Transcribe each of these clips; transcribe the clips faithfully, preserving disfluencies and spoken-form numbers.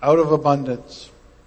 out of abundance.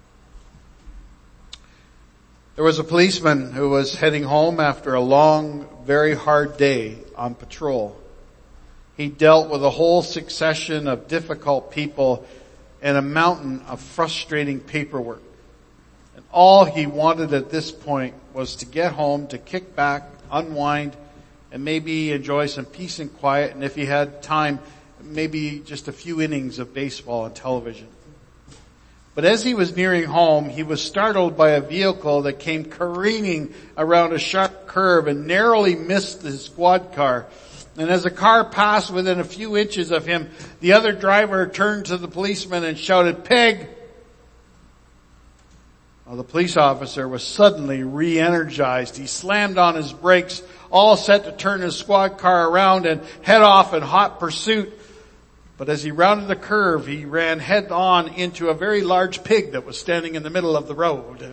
There was a policeman who was heading home after a long, very hard day on patrol. He dealt with a whole succession of difficult people and a mountain of frustrating paperwork. And all he wanted at this point was to get home, to kick back, unwind, and maybe enjoy some peace and quiet, and if he had time, maybe just a few innings of baseball on television. But as he was nearing home, he was startled by a vehicle that came careening around a sharp curve and narrowly missed his squad car. And as the car passed within a few inches of him, the other driver turned to the policeman and shouted, "Peg!" Well, the police officer was suddenly re-energized. He slammed on his brakes, all set to turn his squad car around and head off in hot pursuit. But as he rounded the curve, he ran head on into a very large pig that was standing in the middle of the road.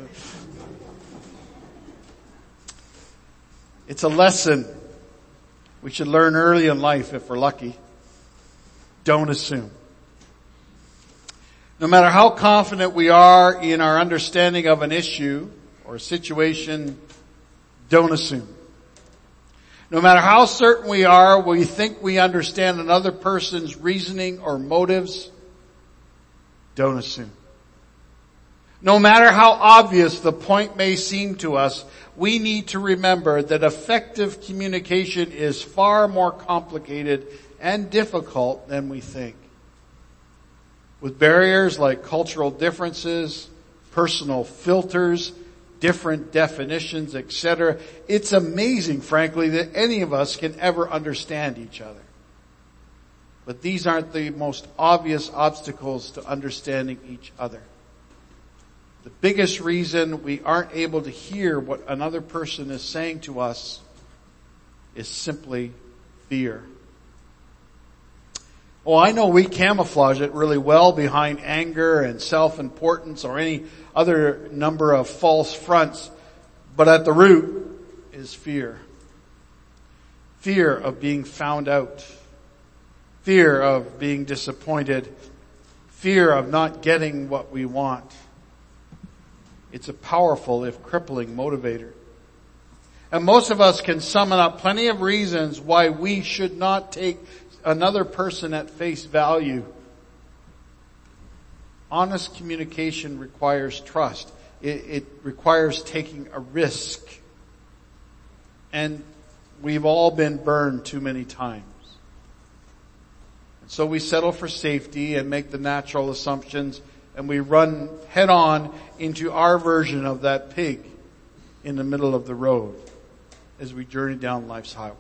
It's a lesson we should learn early in life if we're lucky. Don't assume. No matter how confident we are in our understanding of an issue or a situation, don't assume. No matter how certain we are, we think we understand another person's reasoning or motives, don't assume. No matter how obvious the point may seem to us, we need to remember that effective communication is far more complicated and difficult than we think. With barriers like cultural differences, personal filters, different definitions, et cetera, it's amazing, frankly, that any of us can ever understand each other. But these aren't the most obvious obstacles to understanding each other. The biggest reason we aren't able to hear what another person is saying to us is simply fear. Oh, I know we camouflage it really well behind anger and self-importance or any other number of false fronts, but at the root is fear. Fear of being found out. Fear of being disappointed. Fear of not getting what we want. It's a powerful, if crippling, motivator. And most of us can summon up plenty of reasons why we should not take another person at face value. Honest communication requires trust. It, it requires taking a risk. And we've all been burned too many times. And so we settle for safety and make the natural assumptions, and we run head on into our version of that pig in the middle of the road as we journey down life's highway.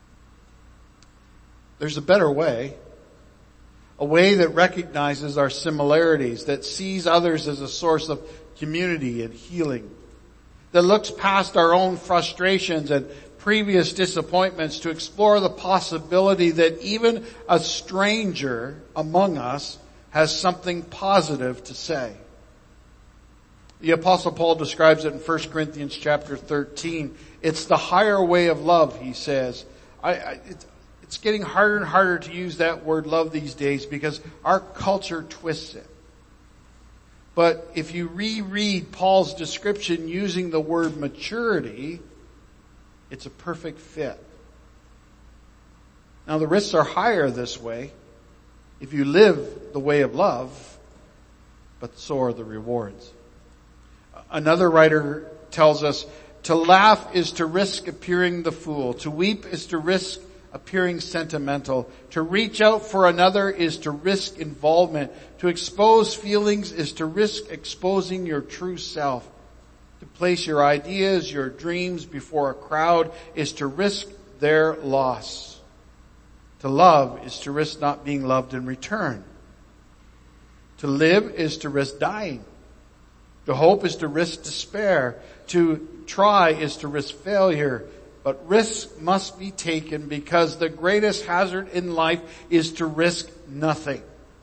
There's a better way. A way that recognizes our similarities, that sees others as a source of community and healing, that looks past our own frustrations and previous disappointments to explore the possibility that even a stranger among us has something positive to say. The Apostle Paul describes it in First Corinthians chapter thirteen. It's the higher way of love, he says. I, I, it's, It's getting harder and harder to use that word love these days because our culture twists it. But if you reread Paul's description using the word maturity, it's a perfect fit. Now the risks are higher this way if you live the way of love, but so are the rewards. Another writer tells us, to laugh is to risk appearing the fool. To weep is to risk appearing sentimental. To reach out for another is to risk involvement. To expose feelings is to risk exposing your true self. To place your ideas, your dreams before a crowd is to risk their loss. To love is to risk not being loved in return. To live is to risk dying. To hope is to risk despair. To try is to risk failure. But risk must be taken because the greatest hazard in life is to risk nothing.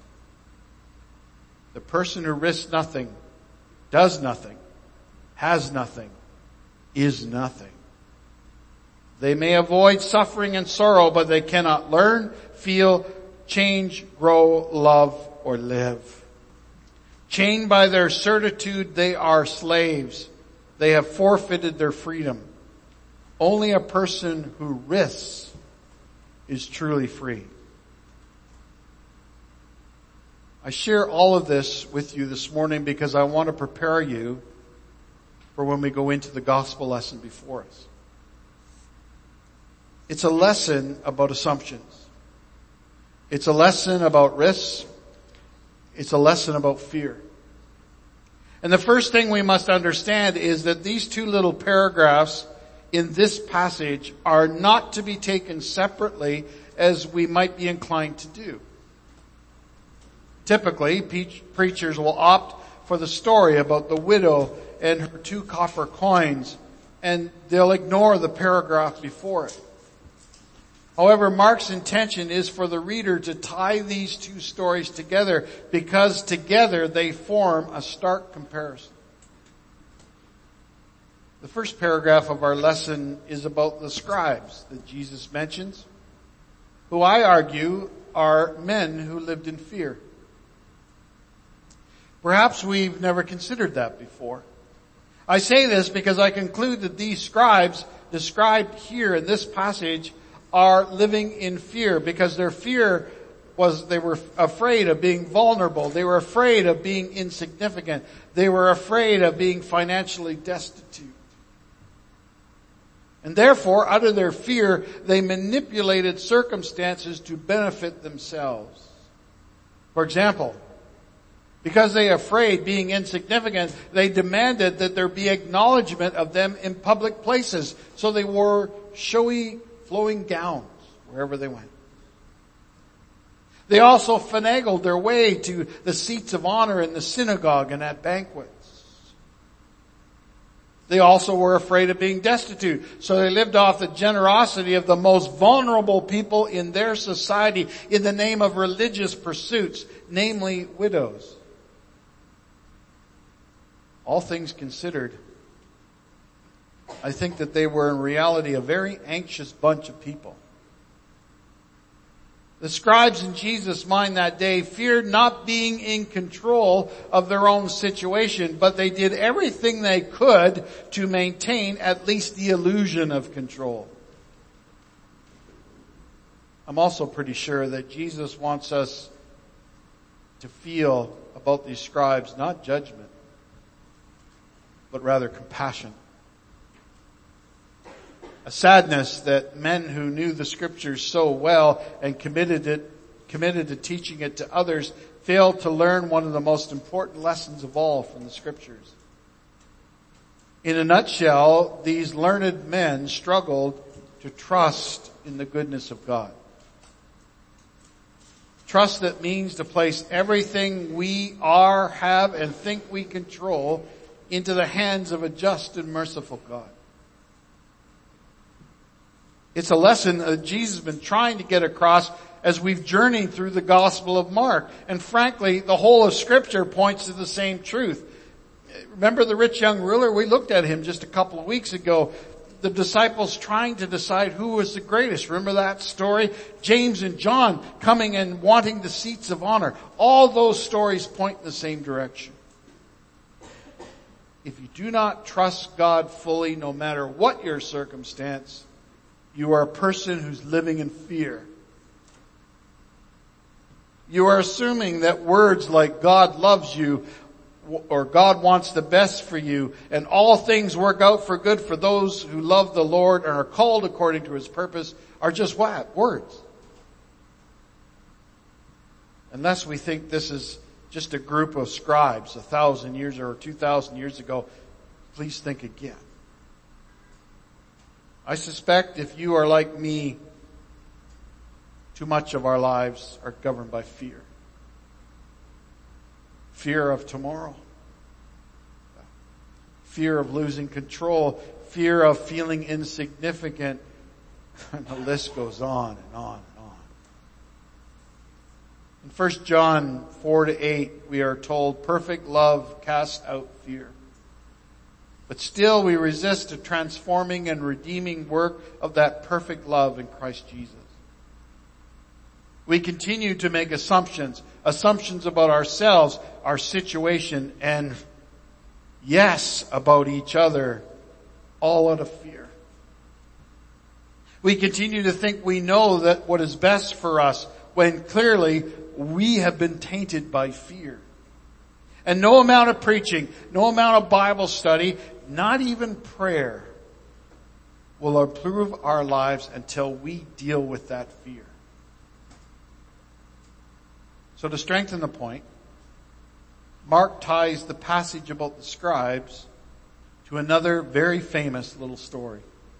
The person who risks nothing, does nothing, has nothing, is nothing. They may avoid suffering and sorrow, but they cannot learn, feel, change, grow, love, or live. Chained by their certitude, they are slaves. They have forfeited their freedom. Only a person who risks is truly free. I share all of this with you this morning because I want to prepare you for when we go into the gospel lesson before us. It's a lesson about assumptions. It's a lesson about risks. It's a lesson about fear. And the first thing we must understand is that these two little paragraphs in this passage are not to be taken separately as we might be inclined to do. Typically, preachers will opt for the story about the widow and her two copper coins, and they'll ignore the paragraph before it. However, Mark's intention is for the reader to tie these two stories together because together they form a stark comparison. The first paragraph of our lesson is about the scribes that Jesus mentions, who I argue are men who lived in fear. Perhaps we've never considered that before. I say this because I conclude that these scribes described here in this passage are living in fear because their fear was they were afraid of being vulnerable. They were afraid of being insignificant. They were afraid of being financially destitute. And therefore, out of their fear, they manipulated circumstances to benefit themselves. For example, because they are afraid being insignificant, they demanded that there be acknowledgement of them in public places. So they wore showy, flowing gowns wherever they went. They also finagled their way to the seats of honor in the synagogue and at banquets. They also were afraid of being destitute, so they lived off the generosity of the most vulnerable people in their society in the name of religious pursuits, namely widows. All things considered, I think that they were in reality a very anxious bunch of people. The scribes in Jesus' mind that day feared not being in control of their own situation, but they did everything they could to maintain at least the illusion of control. I'm also pretty sure that Jesus wants us to feel about these scribes not judgment, but rather compassion. A sadness that men who knew the scriptures so well and committed it, committed to teaching it to others failed to learn one of the most important lessons of all from the scriptures. In a nutshell, these learned men struggled to trust in the goodness of God. Trust that means to place everything we are, have, and think we control into the hands of a just and merciful God. It's a lesson that Jesus has been trying to get across as we've journeyed through the Gospel of Mark. And frankly, the whole of Scripture points to the same truth. Remember the rich young ruler? We looked at him just a couple of weeks ago. The disciples trying to decide who was the greatest. Remember that story? James and John coming and wanting the seats of honor. All those stories point in the same direction. If you do not trust God fully, no matter what your circumstance, you are a person who's living in fear. You are assuming that words like God loves you or God wants the best for you and all things work out for good for those who love the Lord and are called according to His purpose are just what? Words. Unless we think this is just a group of scribes a thousand years or two thousand years ago, please think again. I suspect if you are like me, too much of our lives are governed by fear. Fear of tomorrow. Fear of losing control. Fear of feeling insignificant. And the list goes on and on and on. In First John four to eight, we are told, perfect love casts out fear. But still we resist the transforming and redeeming work of that perfect love in Christ Jesus. We continue to make assumptions, assumptions about ourselves, our situation, and yes, about each other, all out of fear. We continue to think we know that what is best for us, when clearly we have been tainted by fear. And no amount of preaching, no amount of Bible study, not even prayer, will improve our lives until we deal with that fear. So to strengthen the point, Mark ties the passage about the scribes to another very famous little story.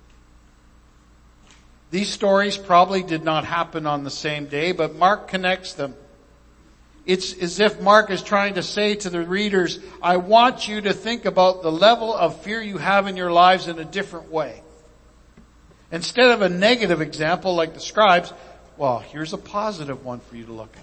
These stories probably did not happen on the same day, but Mark connects them. It's as if Mark is trying to say to the readers, I want you to think about the level of fear you have in your lives in a different way. Instead of a negative example like the scribes, well, here's a positive one for you to look at.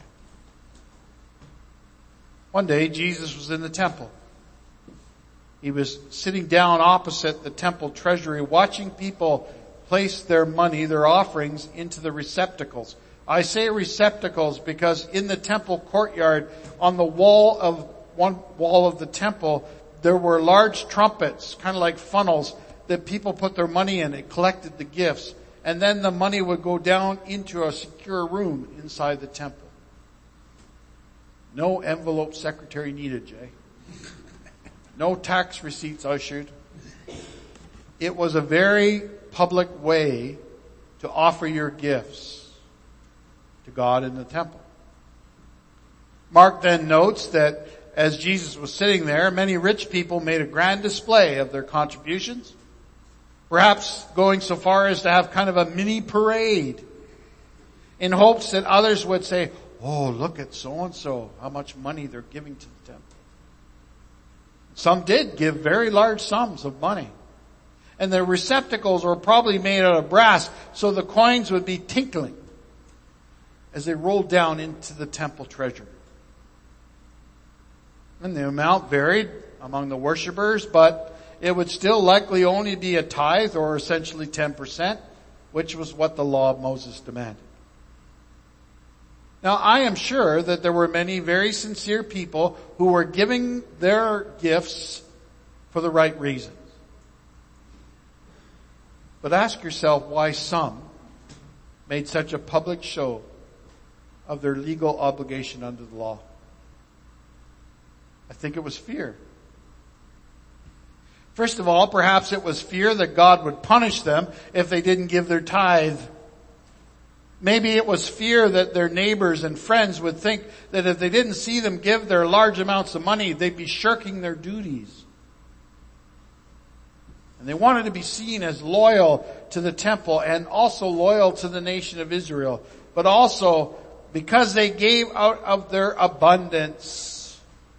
One day, Jesus was in the temple. He was sitting down opposite the temple treasury, watching people place their money, their offerings, into the receptacles. I say receptacles because in the temple courtyard, on the wall of one wall of the temple, there were large trumpets, kind of like funnels, that people put their money in. It collected the gifts. And then the money would go down into a secure room inside the temple. No envelope secretary needed, Jay. No tax receipts ushered. It was a very public way to offer your gifts to God in the temple. Mark then notes that as Jesus was sitting there, many rich people made a grand display of their contributions, perhaps going so far as to have kind of a mini parade in hopes that others would say, oh, look at so-and-so, how much money they're giving to the temple. Some did give very large sums of money. And the receptacles were probably made out of brass, so the coins would be tinkling as they rolled down into the temple treasury. And the amount varied among the worshipers, but it would still likely only be a tithe, or essentially ten percent, which was what the law of Moses demanded. Now, I am sure that there were many very sincere people who were giving their gifts for the right reasons. But ask yourself why some made such a public show of their legal obligation under the law. I think it was fear. First of all, perhaps it was fear that God would punish them if they didn't give their tithe. Maybe it was fear that their neighbors and friends would think that if they didn't see them give their large amounts of money, they'd be shirking their duties. And they wanted to be seen as loyal to the temple and also loyal to the nation of Israel. But also, because they gave out of their abundance,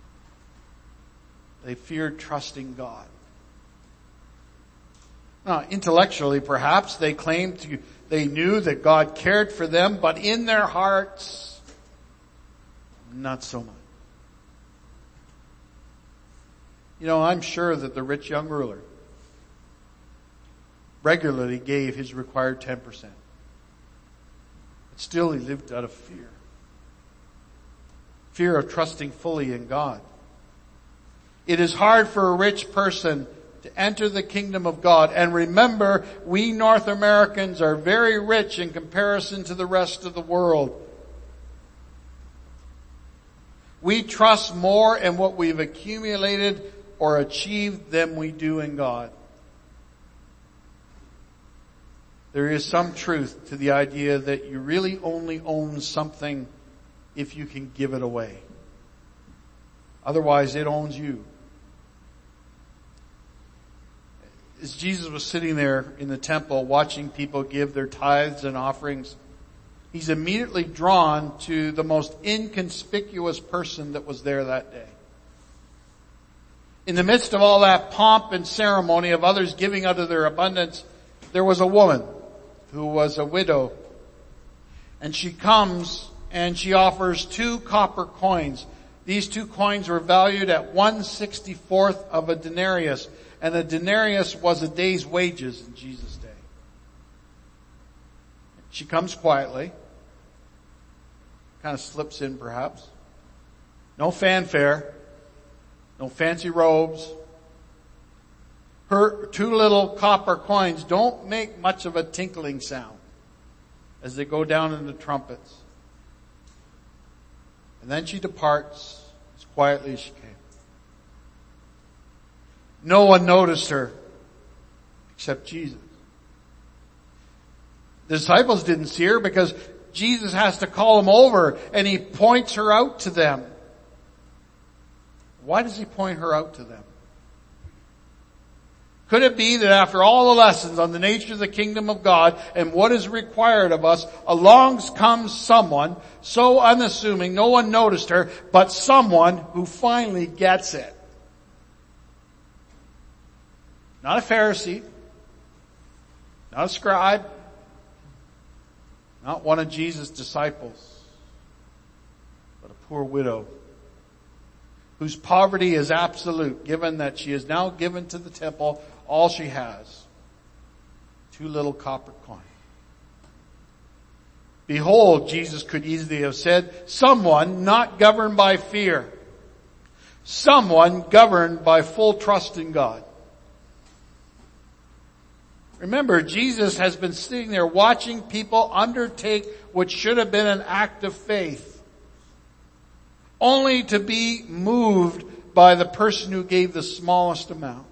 they feared trusting God. Now, intellectually, perhaps, they claimed to They knew that God cared for them, but in their hearts, not so much. You know, I'm sure that the rich young ruler regularly gave his required ten percent. But still he lived out of fear. Fear of trusting fully in God. It is hard for a rich person to enter the kingdom of God. And remember, we North Americans are very rich in comparison to the rest of the world. We trust more in what we've accumulated or achieved than we do in God. There is some truth to the idea that you really only own something if you can give it away. Otherwise, it owns you. As Jesus was sitting there in the temple watching people give their tithes and offerings, he's immediately drawn to the most inconspicuous person that was there that day. In the midst of all that pomp and ceremony of others giving out of their abundance, there was a woman who was a widow. And she comes and she offers two copper coins. These two coins were valued at one sixty-fourth of a denarius. And a denarius was a day's wages in Jesus' day. She comes quietly. kind of slips in perhaps. No fanfare. No fancy robes. Her two little copper coins don't make much of a tinkling sound as they go down in the trumpets. And then she departs as quietly as she came. No one noticed her except Jesus. The disciples didn't see her because Jesus has to call them over and he points her out to them. Why does he point her out to them? Could it be that after all the lessons on the nature of the kingdom of God and what is required of us, along comes someone so unassuming, no one noticed her, but someone who finally gets it. Not a Pharisee, not a scribe, not one of Jesus' disciples, but a poor widow whose poverty is absolute, given that she has now given to the temple all she has. Two little copper coins. Behold, Jesus could easily have said, someone not governed by fear. Someone governed by full trust in God. Remember, Jesus has been sitting there watching people undertake what should have been an act of faith, only to be moved by the person who gave the smallest amount.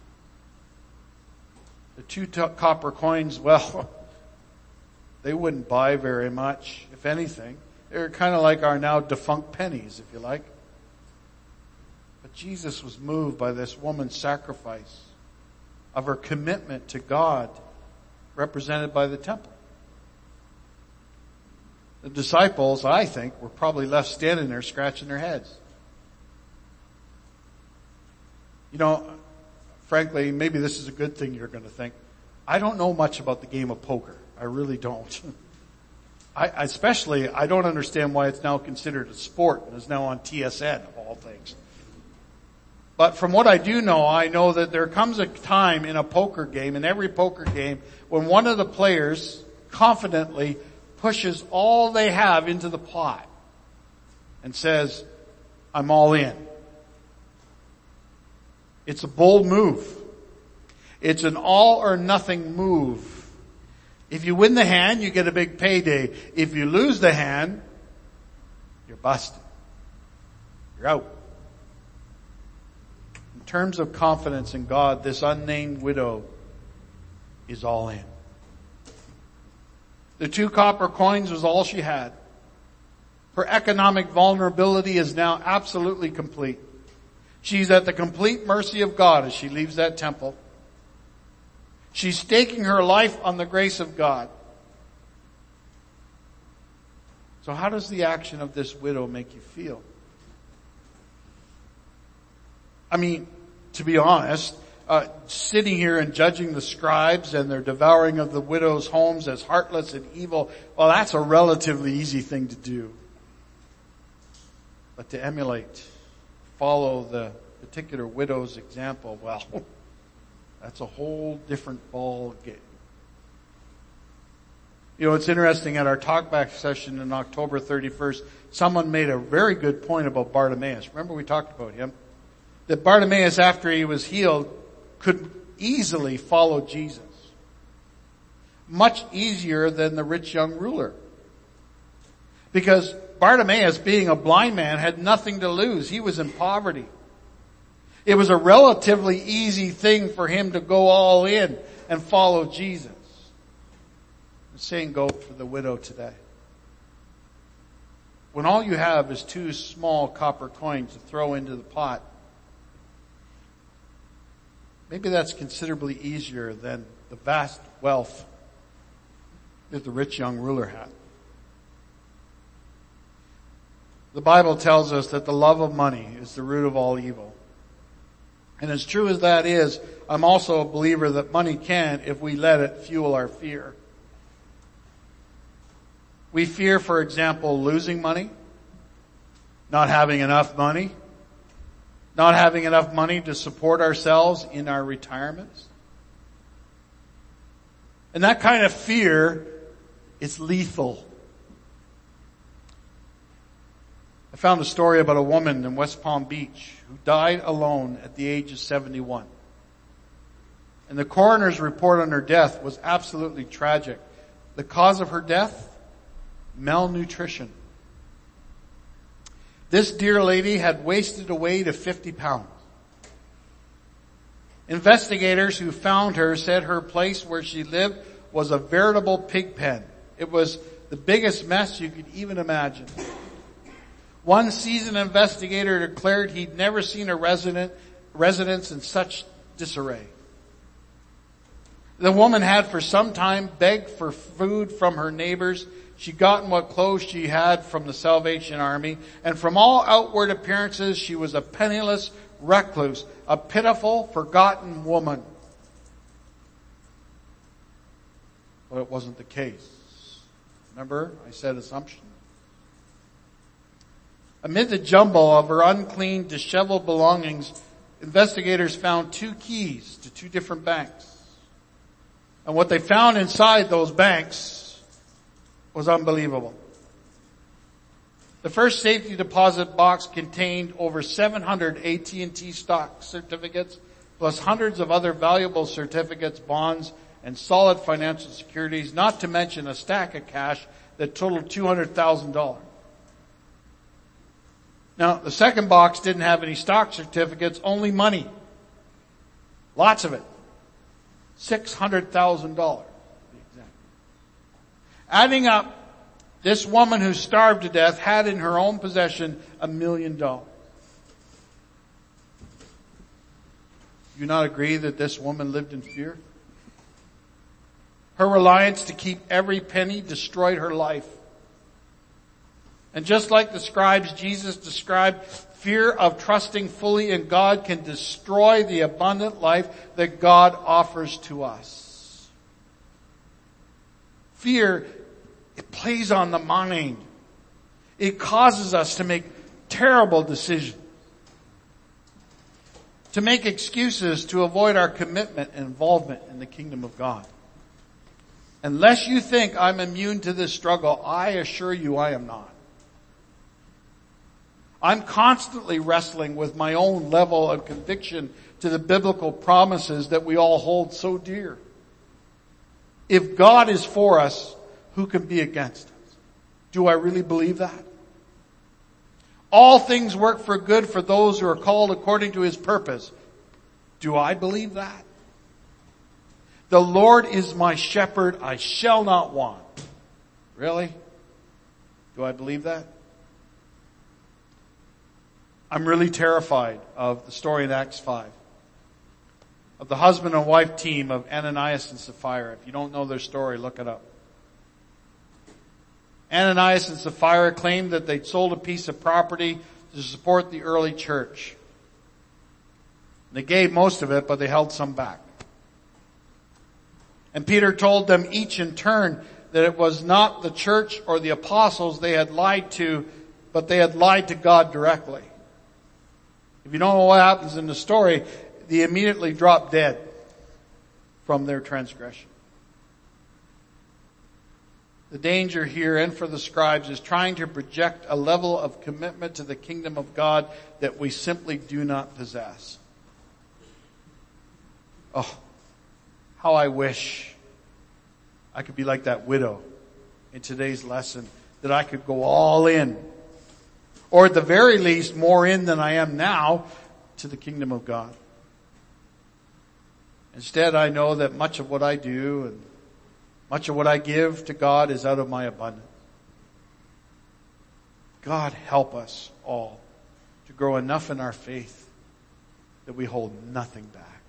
The two t- copper coins, well, they wouldn't buy very much, if anything. They're kind of like our now defunct pennies, if you like. But Jesus was moved by this woman's sacrifice of her commitment to God, represented by the temple. The disciples, I think, were probably left standing there scratching their heads. You know, frankly, maybe this is a good thing you're going to think. I don't know much about the game of poker. I really don't. I, especially, I don't understand why it's now considered a sport and is now on T S N of all things. But from what I do know, I know that there comes a time in a poker game, in every poker game, when one of the players confidently pushes all they have into the pot and says, I'm all in. It's a bold move. It's an all or nothing move. If you win the hand, you get a big payday. If you lose the hand, you're busted. You're out. In terms of confidence in God, this unnamed widow is all in. The two copper coins was all she had. Her economic vulnerability is now absolutely complete. She's at the complete mercy of God as she leaves that temple. She's staking her life on the grace of God. So how does the action of this widow make you feel? I mean, to be honest, uh, sitting here and judging the scribes and their devouring of the widows' homes as heartless and evil, well, that's a relatively easy thing to do. But to emulate, follow the particular widow's example, well, that's a whole different ball game. You know, it's interesting, at our talkback session on October thirty-first, someone made a very good point about Bartimaeus. Remember we talked about him? That Bartimaeus, after he was healed, could easily follow Jesus. Much easier than the rich young ruler. Because Bartimaeus, being a blind man, had nothing to lose. He was in poverty. It was a relatively easy thing for him to go all in and follow Jesus. The same goes for the widow today. When all you have is two small copper coins to throw into the pot, maybe that's considerably easier than the vast wealth that the rich young ruler had. The Bible tells us that the love of money is the root of all evil. And as true as that is, I'm also a believer that money can, if we let it, fuel our fear. We fear, for example, losing money, not having enough money, not having enough money to support ourselves in our retirements. And that kind of fear is lethal. I found a story about a woman in West Palm Beach who died alone at the age of seventy-one. And the coroner's report on her death was absolutely tragic. The cause of her death? Malnutrition. This dear lady had wasted away to fifty pounds. Investigators who found her said her place where she lived was a veritable pig pen. It was the biggest mess you could even imagine. One seasoned investigator declared he'd never seen a resident, residence in such disarray. The woman had for some time begged for food from her neighbors. She'd gotten what clothes she had from the Salvation Army, and from all outward appearances she was a penniless recluse, a pitiful, forgotten woman. But it wasn't the case. Remember, I said assumption. Amid the jumble of her unclean, disheveled belongings, investigators found two keys to two different banks. And what they found inside those banks was unbelievable. The first safety deposit box contained over seven hundred A T and T stock certificates, plus hundreds of other valuable certificates, bonds, and solid financial securities, not to mention a stack of cash that totaled two hundred thousand dollars. Now, the second box didn't have any stock certificates, only money. Lots of it. six hundred thousand dollars. Adding up, this woman who starved to death had in her own possession a million dollars. Do you not agree that this woman lived in fear? Her reliance to keep every penny destroyed her life. And just like the scribes, Jesus described fear of trusting fully in God can destroy the abundant life that God offers to us. Fear, it plays on the mind. It causes us to make terrible decisions, to make excuses to avoid our commitment and involvement in the kingdom of God. Unless you think I'm immune to this struggle, I assure you I am not. I'm constantly wrestling with my own level of conviction to the biblical promises that we all hold so dear. If God is for us, who can be against us? Do I really believe that? All things work for good for those who are called according to His purpose. Do I believe that? The Lord is my shepherd, I shall not want. Really? Do I believe that? I'm really terrified of the story in Acts five. Of the husband and wife team of Ananias and Sapphira. If you don't know their story, look it up. Ananias and Sapphira claimed that they'd sold a piece of property to support the early church. They gave most of it, but they held some back. And Peter told them each in turn that it was not the church or the apostles they had lied to, but they had lied to God directly. If you don't know what happens in the story, they immediately drop dead from their transgression. The danger here, and for the scribes, is trying to project a level of commitment to the kingdom of God that we simply do not possess. Oh, how I wish I could be like that widow in today's lesson, that I could go all in. Or at the very least, more in than I am now to the kingdom of God. Instead, I know that much of what I do and much of what I give to God is out of my abundance. God help us all to grow enough in our faith that we hold nothing back.